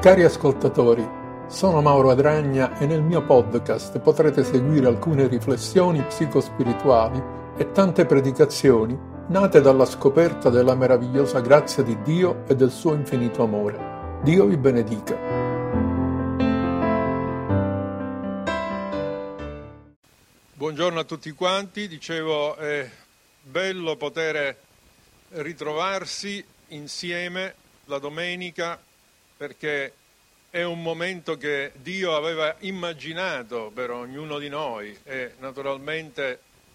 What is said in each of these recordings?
Cari ascoltatori, sono Mauro Adragna e nel mio podcast potrete seguire alcune riflessioni psicospirituali e tante predicazioni nate dalla scoperta della meravigliosa grazia di Dio e del suo infinito amore. Dio vi benedica. Buongiorno a tutti quanti, dicevo è bello poter ritrovarsi insieme la domenica perché è un momento che Dio aveva immaginato per ognuno di noi e naturalmente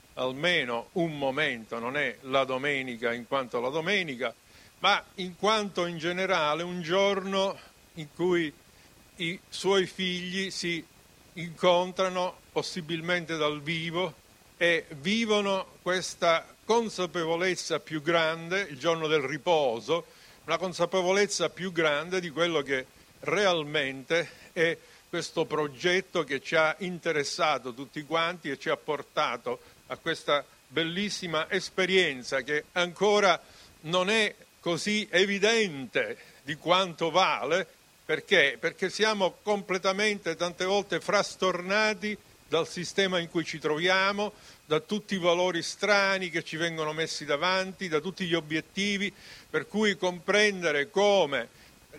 almeno un momento, non è la domenica in quanto la domenica, ma in quanto in generale un giorno in cui i suoi figli si incontrano possibilmente dal vivo e vivono questa consapevolezza più grande, il giorno del riposo, una consapevolezza più grande di quello che realmente è questo progetto che ci ha interessato tutti quanti e ci ha portato a questa bellissima esperienza che ancora non è così evidente di quanto vale. Perché? Perché siamo completamente, tante volte, frastornati dal sistema in cui ci troviamo, da tutti i valori strani che ci vengono messi davanti, da tutti gli obiettivi, per cui comprendere come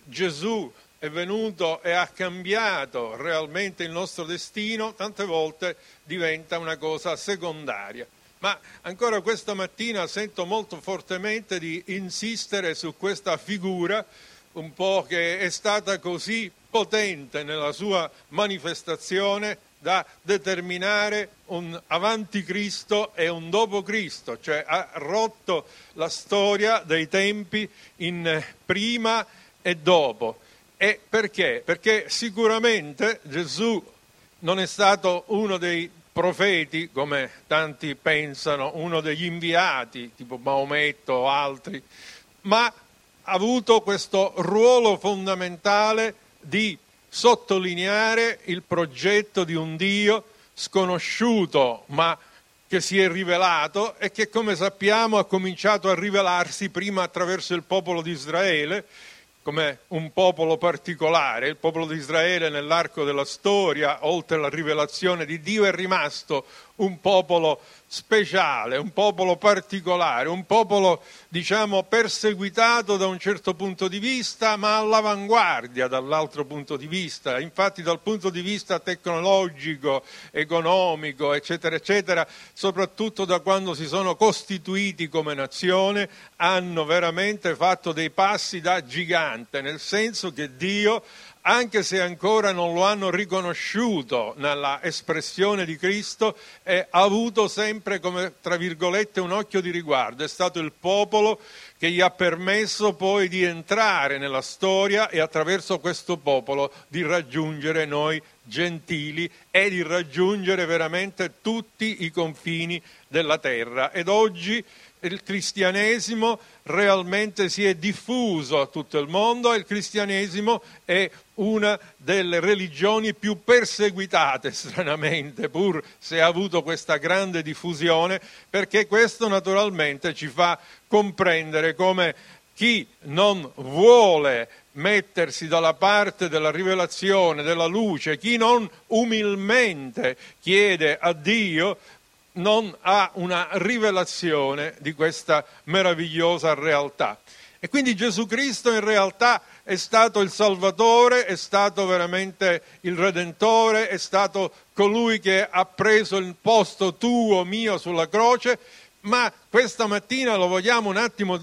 Gesù è venuto e ha cambiato realmente il nostro destino, tante volte diventa una cosa secondaria. Ma ancora questa mattina sento molto fortemente di insistere su questa figura un po' che è stata così potente nella sua manifestazione da determinare un avanti Cristo e un dopo Cristo, cioè ha rotto la storia dei tempi in prima e dopo. E perché? Perché sicuramente Gesù non è stato uno dei profeti, come tanti pensano, uno degli inviati, tipo Maometto o altri, ma ha avuto questo ruolo fondamentale di sottolineare il progetto di un Dio sconosciuto, ma che si è rivelato e che, come sappiamo, ha cominciato a rivelarsi prima attraverso il popolo di Israele, come un popolo particolare. Il popolo di Israele nell'arco della storia, oltre alla rivelazione di Dio, è rimasto un popolo speciale, un popolo particolare, un popolo, diciamo, perseguitato da un certo punto di vista, ma all'avanguardia dall'altro punto di vista. Infatti dal punto di vista tecnologico, economico, eccetera, eccetera, soprattutto da quando si sono costituiti come nazione, hanno veramente fatto dei passi da gigante, nel senso che Dio, anche se ancora non lo hanno riconosciuto nella espressione di Cristo, ha avuto sempre come, tra virgolette, un occhio di riguardo. È stato il popolo che gli ha permesso poi di entrare nella storia e attraverso questo popolo di raggiungere noi gentili e di raggiungere veramente tutti i confini della terra. Ed oggi il cristianesimo realmente si è diffuso a tutto il mondo e il cristianesimo è una delle religioni più perseguitate, stranamente, pur se ha avuto questa grande diffusione, perché questo naturalmente ci fa comprendere come chi non vuole mettersi dalla parte della rivelazione, della luce, chi non umilmente chiede a Dio, non ha una rivelazione di questa meravigliosa realtà. E quindi Gesù Cristo in realtà è stato il Salvatore, è stato veramente il Redentore, è stato colui che ha preso il posto tuo, mio sulla croce, ma questa mattina lo vogliamo un attimo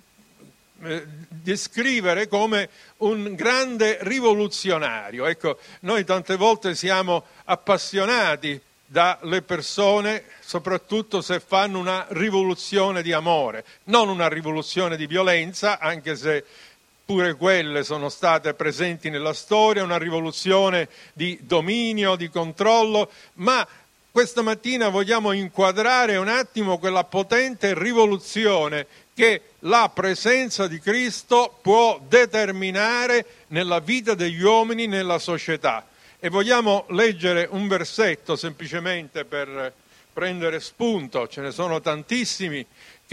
descrivere come un grande rivoluzionario. Ecco, noi tante volte siamo appassionati dalle persone, soprattutto se fanno una rivoluzione di amore, non una rivoluzione di violenza, anche se pure quelle sono state presenti nella storia, una rivoluzione di dominio, di controllo, ma questa mattina vogliamo inquadrare un attimo quella potente rivoluzione che la presenza di Cristo può determinare nella vita degli uomini, nella società. E vogliamo leggere un versetto semplicemente per prendere spunto, ce ne sono tantissimi che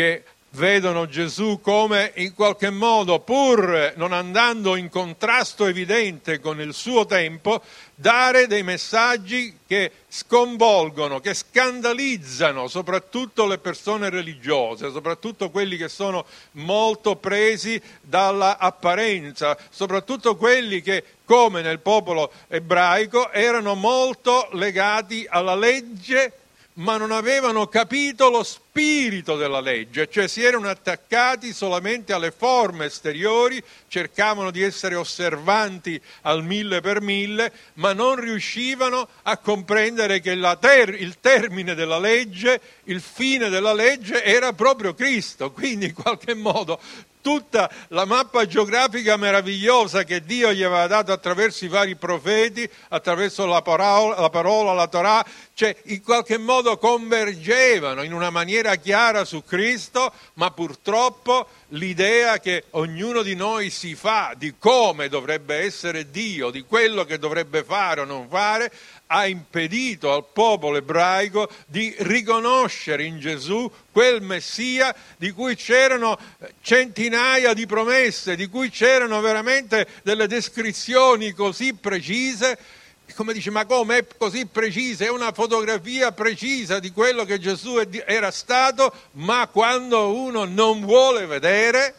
vedono Gesù come in qualche modo, pur non andando in contrasto evidente con il suo tempo, dare dei messaggi che sconvolgono, che scandalizzano soprattutto le persone religiose, soprattutto quelli che sono molto presi dalla apparenza, soprattutto quelli che, come nel popolo ebraico, erano molto legati alla legge, ma non avevano capito lo spirito della legge, cioè si erano attaccati solamente alle forme esteriori, cercavano di essere osservanti al 1000%, ma non riuscivano a comprendere che il termine della legge, il fine della legge era proprio Cristo. Quindi in qualche modo tutta la mappa geografica meravigliosa che Dio gli aveva dato attraverso i vari profeti, attraverso la parola, la Torah, cioè in qualche modo convergevano in una maniera chiara su Cristo, ma purtroppo l'idea che ognuno di noi si fa di come dovrebbe essere Dio, di quello che dovrebbe fare o non fare, ha impedito al popolo ebraico di riconoscere in Gesù quel Messia di cui c'erano centinaia di promesse, di cui c'erano veramente delle descrizioni così precise. Come dice, ma come è così precisa? È una fotografia precisa di quello che Gesù era stato, ma quando uno non vuole vedere,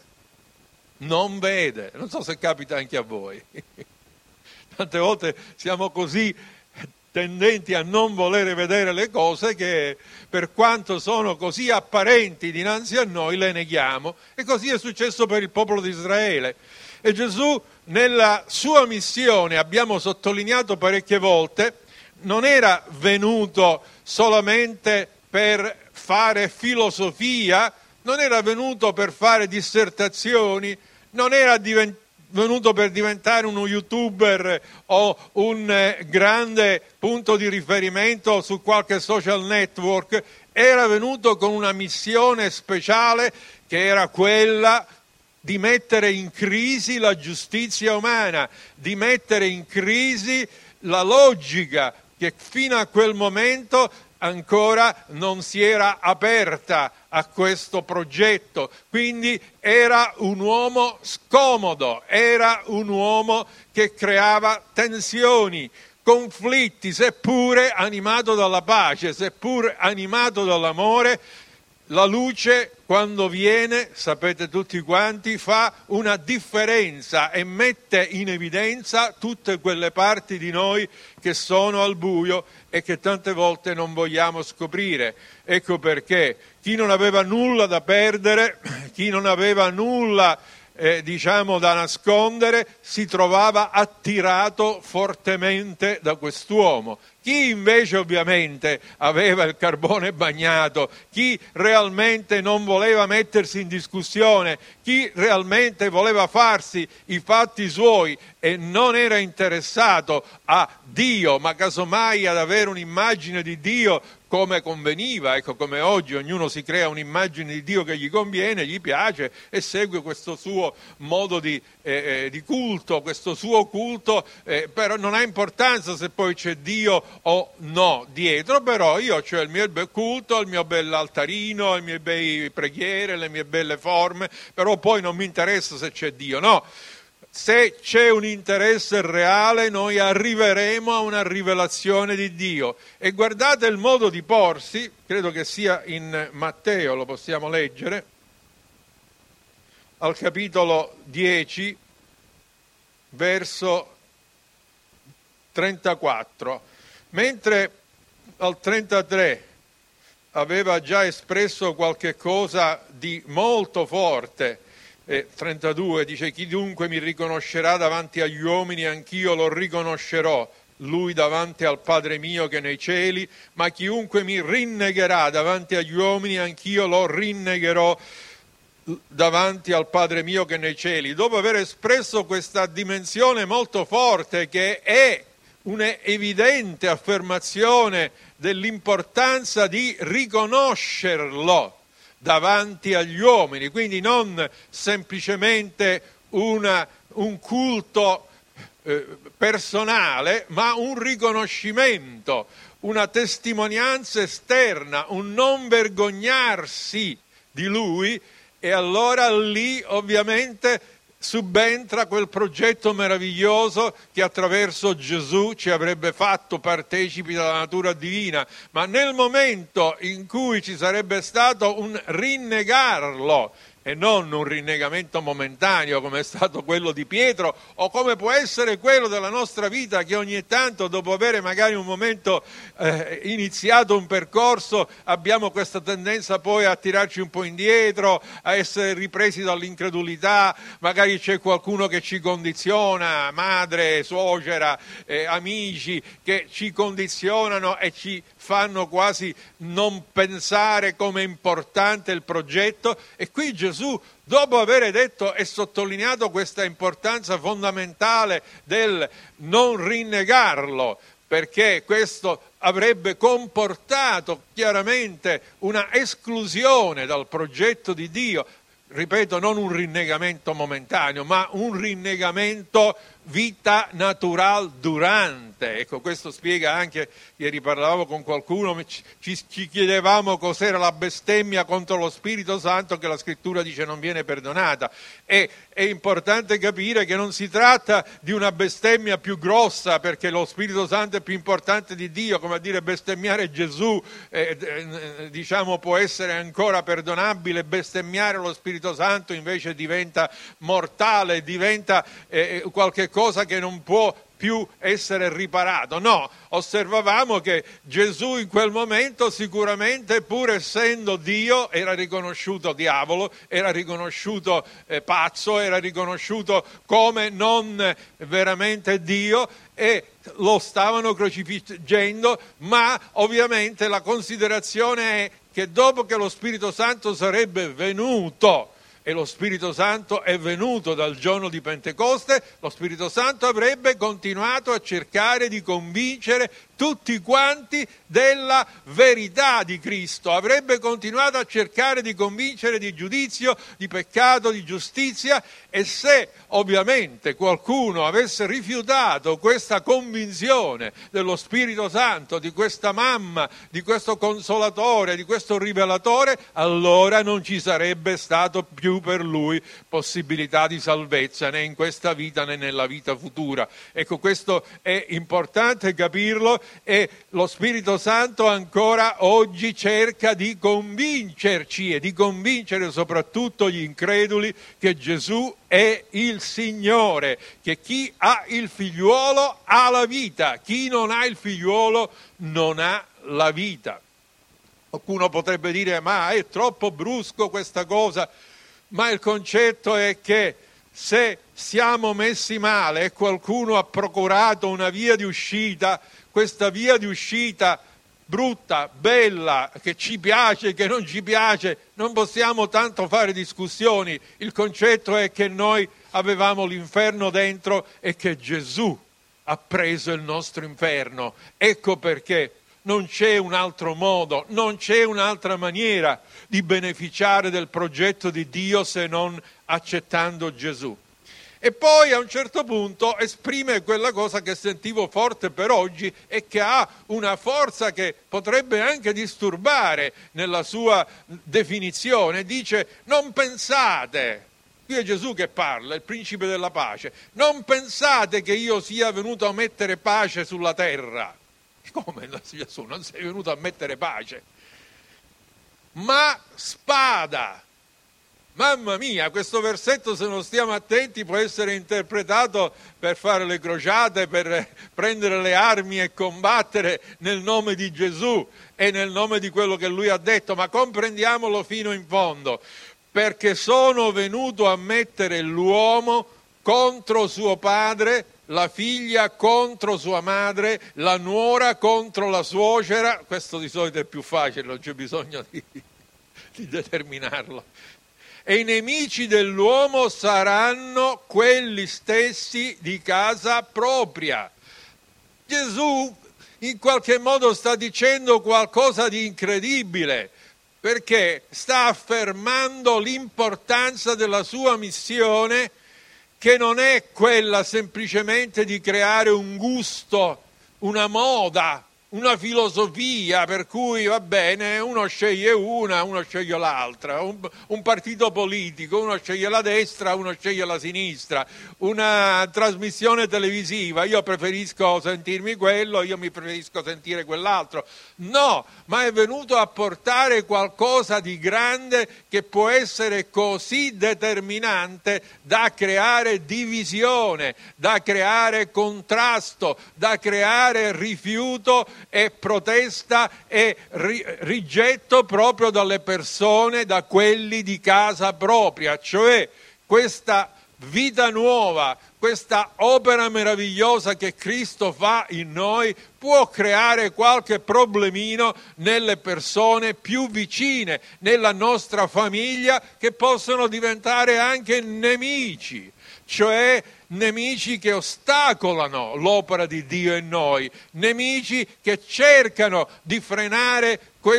non vede. Non so se capita anche a voi. Tante volte siamo così tendenti a non volere vedere le cose che, per quanto sono così apparenti dinanzi a noi, le neghiamo. E così è successo per il popolo di Israele. E Gesù, nella sua missione, abbiamo sottolineato parecchie volte, non era venuto solamente per fare filosofia, non era venuto per fare dissertazioni, non era venuto per diventare uno youtuber o un grande punto di riferimento su qualche social network, era venuto con una missione speciale che era quella di mettere in crisi la giustizia umana, di mettere in crisi la logica che fino a quel momento ancora non si era aperta a questo progetto. Quindi era un uomo scomodo, era un uomo che creava tensioni, conflitti, seppure animato dalla pace, seppur animato dall'amore. La luce, quando viene, sapete tutti quanti, fa una differenza e mette in evidenza tutte quelle parti di noi che sono al buio e che tante volte non vogliamo scoprire. Ecco perché chi non aveva nulla da perdere, chi non aveva nulla da nascondere, si trovava attirato fortemente da quest'uomo. Chi invece ovviamente aveva il carbone bagnato, chi realmente non voleva mettersi in discussione, chi realmente voleva farsi i fatti suoi e non era interessato a Dio, ma casomai ad avere un'immagine di Dio come conveniva, ecco, come oggi ognuno si crea un'immagine di Dio che gli conviene, gli piace e segue questo suo modo di culto, questo suo culto, però non ha importanza se poi c'è Dio o no dietro, però io ho il mio bel culto, il mio bell'altarino, le mie belle preghiere, le mie belle forme, però poi non mi interessa se c'è Dio, no. Se c'è un interesse reale, noi arriveremo a una rivelazione di Dio. E guardate il modo di porsi, credo che sia in Matteo, lo possiamo leggere, al capitolo 10, verso 34. Mentre al 33 aveva già espresso qualche cosa di molto forte, 32 dice: chiunque mi riconoscerà davanti agli uomini, anch'io lo riconoscerò, lui davanti al Padre mio che è nei cieli, ma chiunque mi rinnegherà davanti agli uomini, anch'io lo rinnegherò davanti al Padre mio che è nei cieli. Dopo aver espresso questa dimensione molto forte, che è un'evidente affermazione dell'importanza di riconoscerlo davanti agli uomini, quindi non semplicemente un culto personale, ma un riconoscimento, una testimonianza esterna, un non vergognarsi di lui, E allora lì ovviamente subentra quel progetto meraviglioso che attraverso Gesù ci avrebbe fatto partecipi della natura divina, ma nel momento in cui ci sarebbe stato un rinnegarlo, e non un rinnegamento momentaneo come è stato quello di Pietro o come può essere quello della nostra vita, che ogni tanto, dopo avere magari un momento iniziato un percorso, abbiamo questa tendenza poi a tirarci un po' indietro, a essere ripresi dall'incredulità, magari c'è qualcuno che ci condiziona, madre, suocera, amici che ci condizionano e ci fanno quasi non pensare come è importante il progetto. E qui Gesù, dopo aver detto e sottolineato questa importanza fondamentale del non rinnegarlo, perché questo avrebbe comportato chiaramente una esclusione dal progetto di Dio, ripeto, non un rinnegamento momentaneo, ma un rinnegamento vita natural durante. Ecco, questo spiega anche, ieri parlavamo con qualcuno, ci chiedevamo cos'era la bestemmia contro lo Spirito Santo, che la Scrittura dice non viene perdonata. E è importante capire che non si tratta di una bestemmia più grossa, perché lo Spirito Santo è più importante di Dio, come a dire bestemmiare Gesù, diciamo può essere ancora perdonabile, bestemmiare lo Spirito Santo invece diventa mortale, diventa qualche cosa che non può più essere riparato. No, osservavamo che Gesù in quel momento sicuramente, pur essendo Dio, era riconosciuto diavolo, era riconosciuto pazzo, era riconosciuto come non veramente Dio, e lo stavano crocifiggendo, ma ovviamente la considerazione è che dopo che lo Spirito Santo sarebbe venuto, e lo Spirito Santo è venuto dal giorno di Pentecoste, lo Spirito Santo avrebbe continuato a cercare di convincere tutti quanti della verità di Cristo, avrebbe continuato a cercare di convincere di giudizio, di peccato, di giustizia. E se ovviamente qualcuno avesse rifiutato questa convinzione dello Spirito Santo, di questa mamma, di questo consolatore, di questo rivelatore, allora non ci sarebbe stato più per lui possibilità di salvezza, né in questa vita né nella vita futura. Ecco, questo è importante capirlo, e lo Spirito Santo ancora oggi cerca di convincerci e di convincere soprattutto gli increduli che Gesù è il Signore, che chi ha il figliuolo ha la vita, chi non ha il figliuolo non ha la vita. Qualcuno potrebbe dire: ma è troppo brusco questa cosa. Ma il concetto è che se siamo messi male e qualcuno ha procurato una via di uscita, questa via di uscita brutta, bella, che ci piace, che non ci piace, non possiamo tanto fare discussioni. Il concetto è che noi avevamo l'inferno dentro e che Gesù ha preso il nostro inferno. Ecco perché non c'è un altro modo, non c'è un'altra maniera di beneficiare del progetto di Dio se non accettando Gesù. E poi a un certo punto esprime quella cosa che sentivo forte per oggi e che ha una forza che potrebbe anche disturbare nella sua definizione. Dice: non pensate, qui è Gesù che parla, il principe della pace, non pensate che io sia venuto a mettere pace sulla terra. Come Gesù non sei venuto a mettere pace, ma spada. Mamma mia, questo versetto, se non stiamo attenti, può essere interpretato per fare le crociate, per prendere le armi e combattere nel nome di Gesù e nel nome di quello che Lui ha detto, ma comprendiamolo fino in fondo, perché sono venuto a mettere l'uomo contro suo padre, la figlia contro sua madre, la nuora contro la suocera. Questo di solito è più facile, non c'è bisogno di determinarlo. E i nemici dell'uomo saranno quelli stessi di casa propria. Gesù in qualche modo sta dicendo qualcosa di incredibile, perché sta affermando l'importanza della sua missione, che non è quella semplicemente di creare un gusto, una moda, una filosofia per cui va bene, uno sceglie una, uno sceglie l'altra, un partito politico, uno sceglie la destra, uno sceglie la sinistra, una trasmissione televisiva, io preferisco sentirmi quello, io mi preferisco sentire quell'altro. No, ma è venuto a portare qualcosa di grande che può essere così determinante da creare divisione, da creare contrasto, da creare rifiuto e protesta e rigetto proprio dalle persone, da quelli di casa propria, cioè questa vita nuova, questa opera meravigliosa che Cristo fa in noi può creare qualche problemino nelle persone più vicine, nella nostra famiglia, che possono diventare anche nemici, cioè nemici che ostacolano l'opera di Dio in noi, nemici che cercano di frenare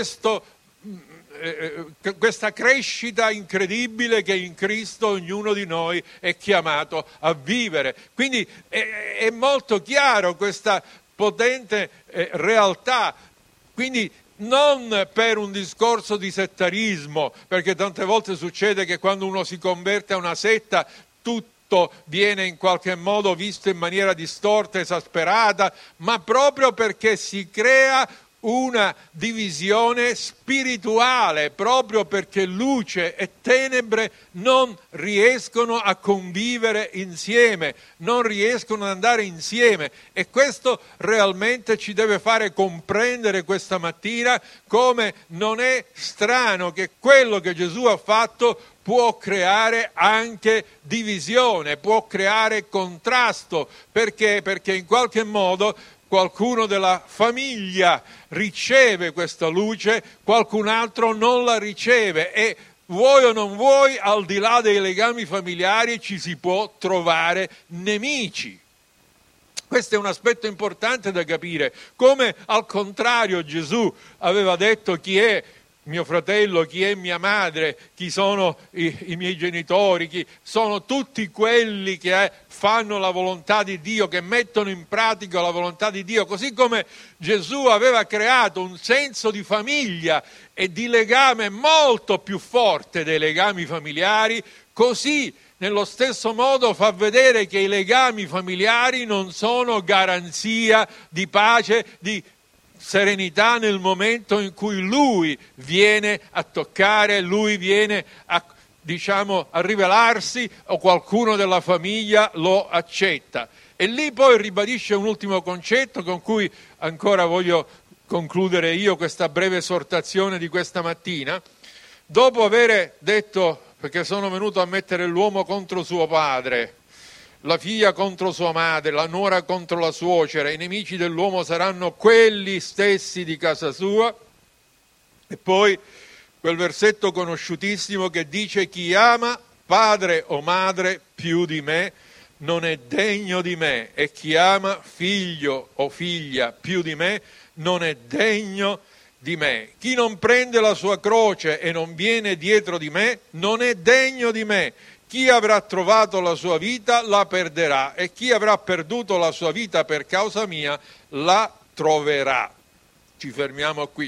questa crescita incredibile che in Cristo ognuno di noi è chiamato a vivere. Quindi è molto chiaro questa potente realtà. Quindi non per un discorso di settarismo, perché tante volte succede che quando uno si converte a una setta tutto viene in qualche modo visto in maniera distorta, esasperata, ma proprio perché si crea una divisione spirituale, proprio perché luce e tenebre non riescono a convivere insieme, non riescono ad andare insieme, e questo realmente ci deve fare comprendere questa mattina come non è strano che quello che Gesù ha fatto può creare anche divisione, può creare contrasto. Perché? Perché in qualche modo qualcuno della famiglia riceve questa luce, qualcun altro non la riceve, e vuoi o non vuoi, al di là dei legami familiari ci si può trovare nemici. Questo è un aspetto importante da capire, come al contrario Gesù aveva detto: chi è mio fratello, chi è mia madre, chi sono i miei genitori, chi sono tutti quelli che fanno la volontà di Dio, che mettono in pratica la volontà di Dio. Così come Gesù aveva creato un senso di famiglia e di legame molto più forte dei legami familiari, così nello stesso modo fa vedere che i legami familiari non sono garanzia di pace, di serenità nel momento in cui lui viene a toccare, lui viene a rivelarsi, o qualcuno della famiglia lo accetta. E lì poi ribadisce un ultimo concetto con cui ancora voglio concludere io questa breve esortazione di questa mattina. Dopo aver detto, perché sono venuto a mettere l'uomo contro suo padre, la figlia contro sua madre, la nuora contro la suocera, i nemici dell'uomo saranno quelli stessi di casa sua. E poi quel versetto conosciutissimo che dice: chi ama padre o madre più di me non è degno di me, e chi ama figlio o figlia più di me non è degno di me. Chi non prende la sua croce e non viene dietro di me non è degno di me. Chi avrà trovato la sua vita la perderà, e chi avrà perduto la sua vita per causa mia la troverà. Ci fermiamo qui.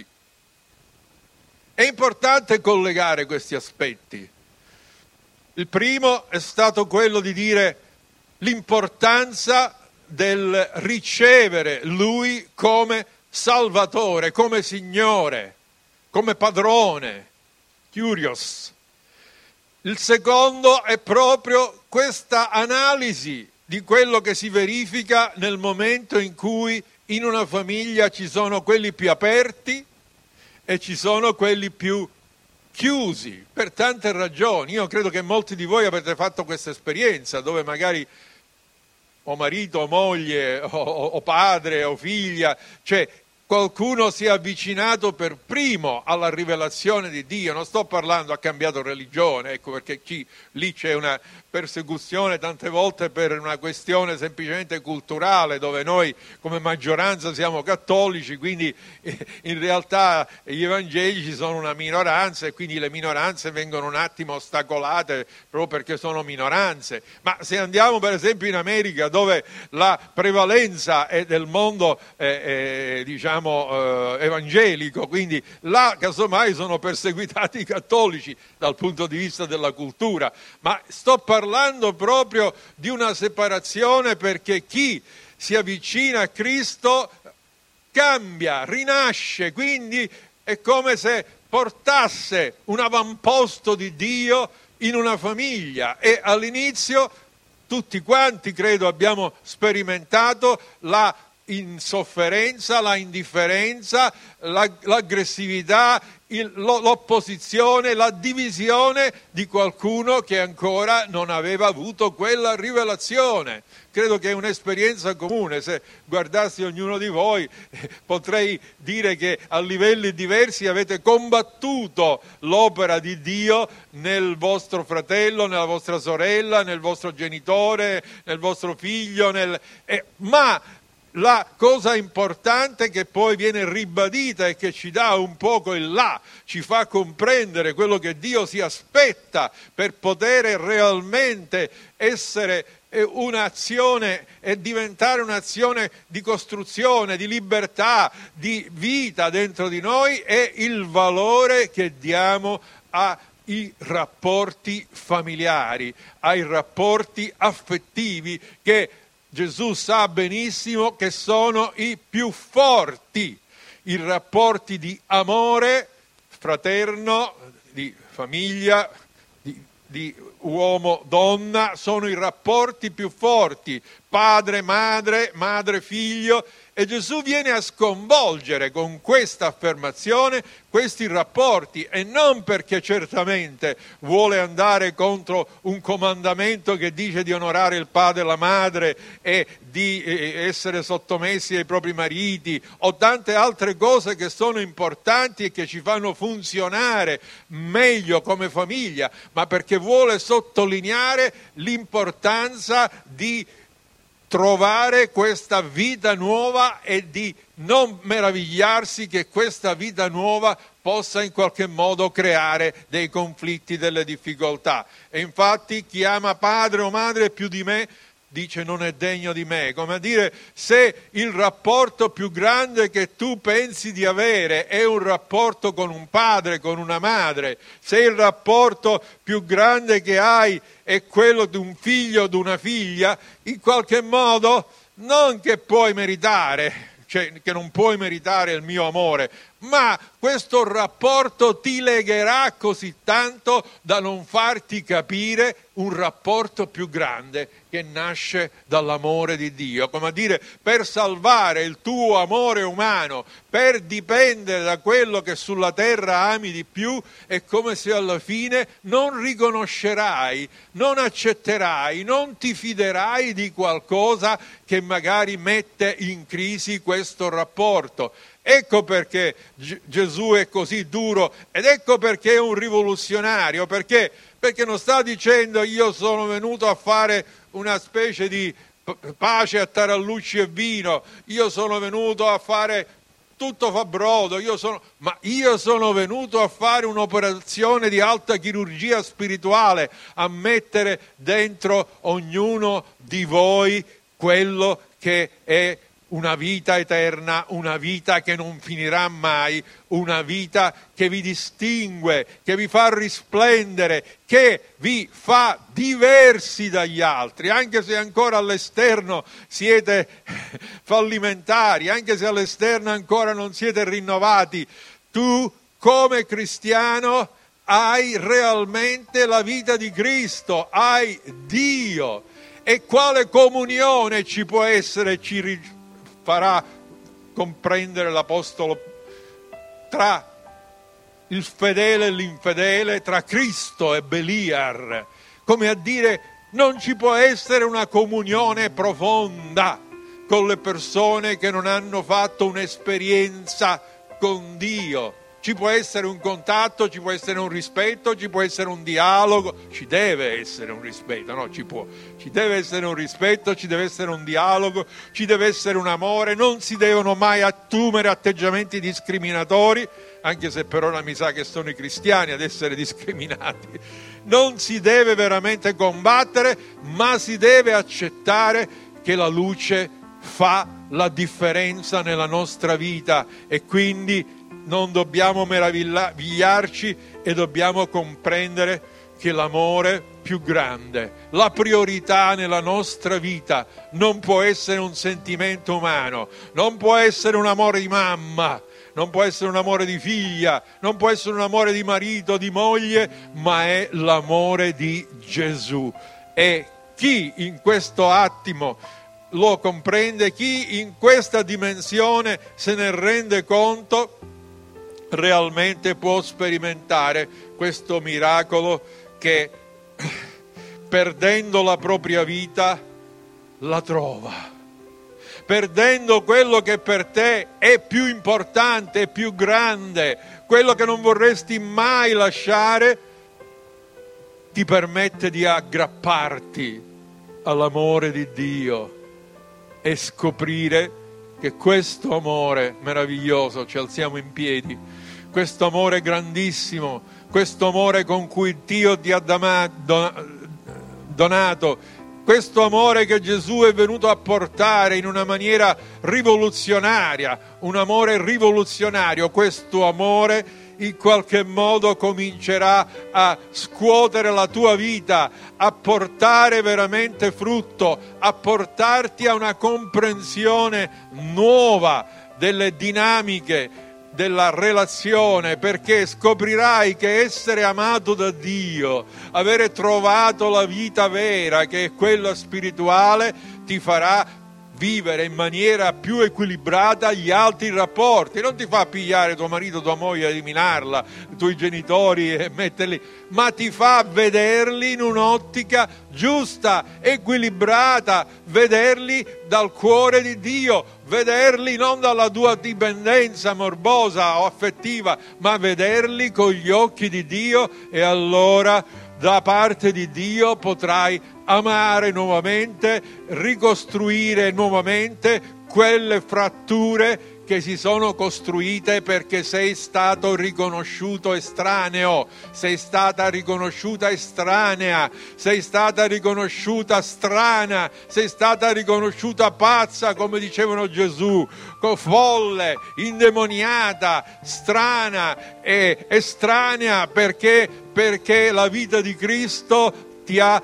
È importante collegare questi aspetti. Il primo è stato quello di dire l'importanza del ricevere Lui come Salvatore, come Signore, come Padrone, Kyrios. Il secondo è proprio questa analisi di quello che si verifica nel momento in cui in una famiglia ci sono quelli più aperti e ci sono quelli più chiusi, per tante ragioni. Io credo che molti di voi avete fatto questa esperienza, dove magari o marito o moglie o padre o figlia, cioè qualcuno si è avvicinato per primo alla rivelazione di Dio. Non sto parlando ha cambiato religione, ecco, perché lì c'è una persecuzione tante volte per una questione semplicemente culturale, dove noi come maggioranza siamo cattolici, quindi in realtà gli evangelici sono una minoranza, e quindi le minoranze vengono un attimo ostacolate proprio perché sono minoranze. Ma se andiamo per esempio in America, dove la prevalenza è del mondo evangelico, quindi là casomai sono perseguitati i cattolici dal punto di vista della cultura, ma sto parlando proprio di una separazione, perché chi si avvicina a Cristo cambia, rinasce, quindi è come se portasse un avamposto di Dio in una famiglia. E all'inizio tutti quanti credo abbiamo sperimentato la insofferenza, la indifferenza, l'aggressività, l'opposizione, la divisione di qualcuno che ancora non aveva avuto quella rivelazione. Credo che è un'esperienza comune. Se guardassi ognuno di voi, potrei dire che a livelli diversi avete combattuto l'opera di Dio nel vostro fratello, nella vostra sorella, nel vostro genitore, nel vostro figlio, ma la cosa importante che poi viene ribadita e che ci dà un poco il là, ci fa comprendere quello che Dio si aspetta per poter realmente essere un'azione e diventare un'azione di costruzione, di libertà, di vita dentro di noi, è il valore che diamo ai rapporti familiari, ai rapporti affettivi, che Gesù sa benissimo che sono i più forti. I rapporti di amore fraterno, di famiglia, di uomo-donna, sono i rapporti più forti, padre-madre, madre-figlio, e Gesù viene a sconvolgere con questa affermazione questi rapporti, e non perché certamente vuole andare contro un comandamento che dice di onorare il padre e la madre e di essere sottomessi ai propri mariti, o tante altre cose che sono importanti e che ci fanno funzionare meglio come famiglia, ma perché vuole sottolineare l'importanza di trovare questa vita nuova e di non meravigliarsi che questa vita nuova possa in qualche modo creare dei conflitti, delle difficoltà. E infatti chi ama padre o madre più di me dice non è degno di me, come a dire, se il rapporto più grande che tu pensi di avere è un rapporto con un padre, con una madre, se il rapporto più grande che hai è quello di un figlio o di una figlia, in qualche modo non che puoi meritare, cioè che non puoi meritare il mio amore, ma questo rapporto ti legherà così tanto da non farti capire un rapporto più grande che nasce dall'amore di Dio. Come a dire, per salvare il tuo amore umano, per dipendere da quello che sulla terra ami di più, è come se alla fine non riconoscerai, non accetterai, non ti fiderai di qualcosa che magari mette in crisi questo rapporto. Ecco perché Gesù è così duro, ed ecco perché è un rivoluzionario, perché non sta dicendo io sono venuto a fare una specie di pace a tarallucci e vino, io sono venuto a fare tutto fa brodo, ma io sono venuto a fare un'operazione di alta chirurgia spirituale, a mettere dentro ognuno di voi quello che è una vita eterna, una vita che non finirà mai, una vita che vi distingue, che vi fa risplendere, che vi fa diversi dagli altri, anche se ancora all'esterno siete fallimentari, anche se all'esterno ancora non siete rinnovati. Tu, come cristiano, hai realmente la vita di Cristo, hai Dio. E quale comunione ci può essere, ci farà comprendere l'Apostolo, tra il fedele e l'infedele, tra Cristo e Beliar, come a dire non ci può essere una comunione profonda con le persone che non hanno fatto un'esperienza con Dio. Ci può essere un contatto, ci può essere un rispetto, ci può essere un dialogo, ci deve essere un rispetto, no, ci deve essere un rispetto, ci deve essere un dialogo, ci deve essere un amore, non si devono mai assumere atteggiamenti discriminatori, anche se per ora mi sa che sono i cristiani ad essere discriminati. Non si deve veramente combattere, ma si deve accettare che la luce fa la differenza nella nostra vita, e quindi non dobbiamo meravigliarci e dobbiamo comprendere che l'amore più grande, la priorità nella nostra vita non può essere un sentimento umano, non può essere un amore di mamma, non può essere un amore di figlia, non può essere un amore di marito, di moglie, ma è l'amore di Gesù. E chi in questo attimo lo comprende, chi in questa dimensione se ne rende conto, realmente può sperimentare questo miracolo che, perdendo la propria vita, la trova. Perdendo quello che per te è più importante, è più grande, quello che non vorresti mai lasciare, ti permette di aggrapparti all'amore di Dio e scoprire che questo amore meraviglioso, ci alziamo in piedi, questo amore grandissimo, questo amore con cui Dio ti ha donato, questo amore che Gesù è venuto a portare in una maniera rivoluzionaria, un amore rivoluzionario, questo amore in qualche modo comincerà a scuotere la tua vita, a portare veramente frutto, a portarti a una comprensione nuova delle dinamiche della relazione, perché scoprirai che essere amato da Dio, avere trovato la vita vera, che è quella spirituale, ti farà vivere in maniera più equilibrata gli altri rapporti. Non ti fa pigliare tuo marito, tua moglie, eliminarla, i tuoi genitori e metterli, ma ti fa vederli in un'ottica giusta, equilibrata, vederli dal cuore di Dio, vederli non dalla tua dipendenza morbosa o affettiva, ma vederli con gli occhi di Dio, e allora da parte di Dio potrai amare nuovamente, ricostruire nuovamente quelle fratture che si sono costruite perché sei stato riconosciuto estraneo, sei stata riconosciuta estranea, sei stata riconosciuta strana, sei stata riconosciuta pazza, come dicevano Gesù, folle, indemoniata, strana e estranea, perché la vita di Cristo ti ha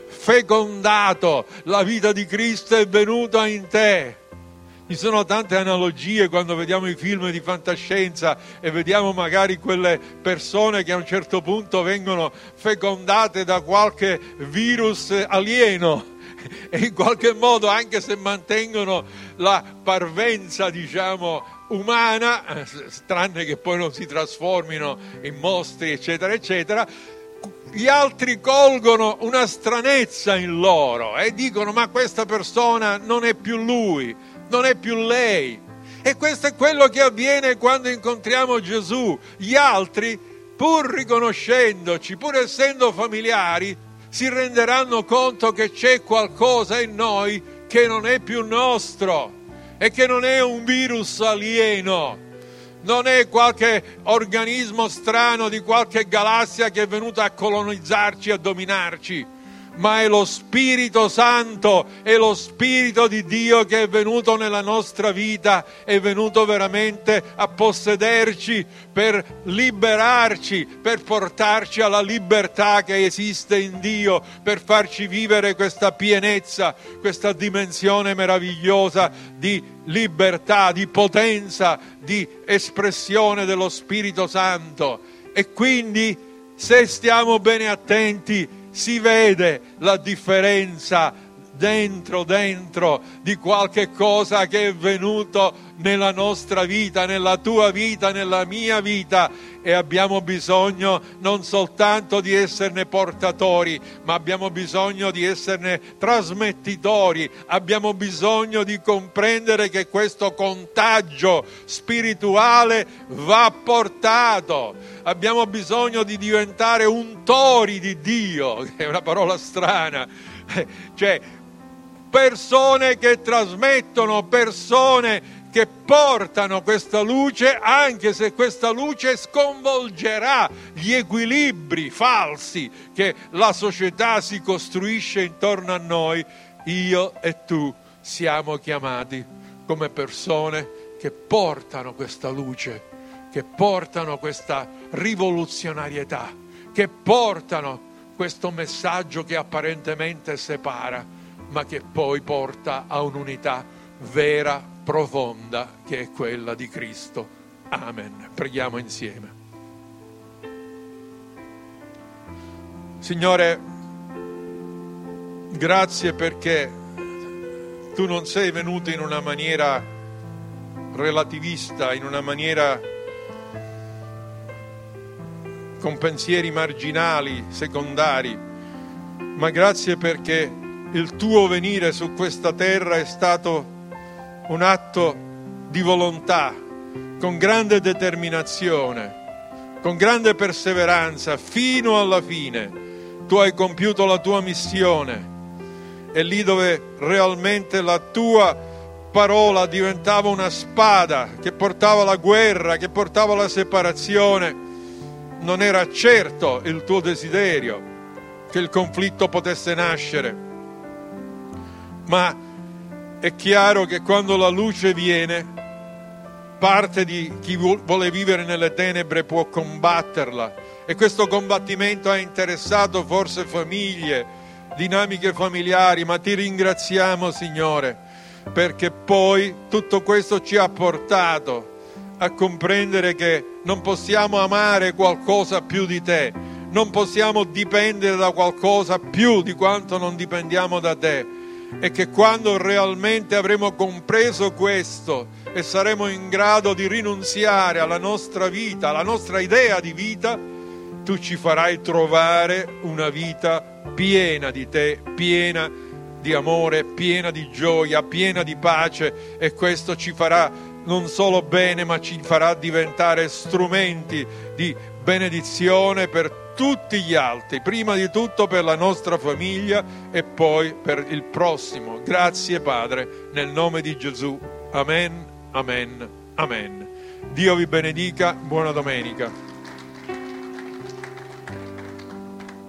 fecondato, la vita di Cristo è venuta in te. Ci sono tante analogie quando vediamo i film di fantascienza e vediamo magari quelle persone che a un certo punto vengono fecondate da qualche virus alieno e in qualche modo, anche se mantengono la parvenza, diciamo, umana, tranne che poi non si trasformino in mostri, eccetera, eccetera, gli altri colgono una stranezza in loro e dicono: ma questa persona non è più lui, non è più lei. E questo è quello che avviene quando incontriamo Gesù. Gli altri, pur riconoscendoci, pur essendo familiari, si renderanno conto che c'è qualcosa in noi che non è più nostro e che non è un virus alieno, non è qualche organismo strano di qualche galassia che è venuto a colonizzarci, a dominarci, ma è lo Spirito Santo, è lo Spirito di Dio che è venuto nella nostra vita, è venuto veramente a possederci per liberarci, per portarci alla libertà che esiste in Dio, per farci vivere questa pienezza, questa dimensione meravigliosa di libertà, di potenza, di espressione dello Spirito Santo. E quindi, se stiamo bene attenti, si vede la differenza dentro di qualche cosa che è venuto nella nostra vita, nella tua vita, nella mia vita, e abbiamo bisogno non soltanto di esserne portatori, ma abbiamo bisogno di esserne trasmettitori, abbiamo bisogno di comprendere che questo contagio spirituale va portato, abbiamo bisogno di diventare untori di Dio, che è una parola strana, cioè persone che trasmettono, persone che portano questa luce, anche se questa luce sconvolgerà gli equilibri falsi che la società si costruisce intorno a noi. Io e tu siamo chiamati come persone che portano questa luce, che portano questa rivoluzionarietà, che portano questo messaggio che apparentemente separa, ma che poi porta a un'unità vera, profonda, che è quella di Cristo. Amen. Preghiamo insieme. Signore, grazie perché Tu non sei venuto in una maniera relativista, in una maniera con pensieri marginali, secondari, ma grazie perché il Tuo venire su questa terra è stato un atto di volontà, con grande determinazione, con grande perseveranza, fino alla fine. Tu hai compiuto la Tua missione e lì dove realmente la Tua parola diventava una spada che portava la guerra, che portava la separazione, non era certo il Tuo desiderio che il conflitto potesse nascere, ma è chiaro che quando la luce viene, parte di chi vuole vivere nelle tenebre può combatterla, e questo combattimento ha interessato forse famiglie, dinamiche familiari, ma Ti ringraziamo, Signore, perché poi tutto questo ci ha portato a comprendere che non possiamo amare qualcosa più di Te, non possiamo dipendere da qualcosa più di quanto non dipendiamo da Te, e che quando realmente avremo compreso questo e saremo in grado di rinunziare alla nostra vita, alla nostra idea di vita, Tu ci farai trovare una vita piena di Te, piena di amore, piena di gioia, piena di pace, e questo ci farà non solo bene, ma ci farà diventare strumenti di benedizione per tutti gli altri, prima di tutto per la nostra famiglia e poi per il prossimo. Grazie Padre, nel nome di Gesù. Amen, amen, amen. Dio vi benedica, buona domenica.